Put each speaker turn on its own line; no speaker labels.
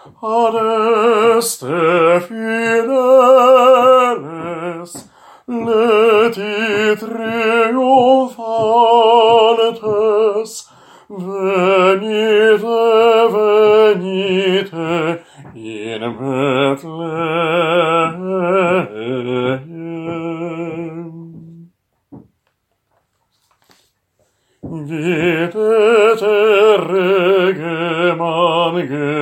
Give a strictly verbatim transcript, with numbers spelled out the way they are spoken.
adeste fideles, leti triumphantes, venite, venite in Bethlehem. Videte regem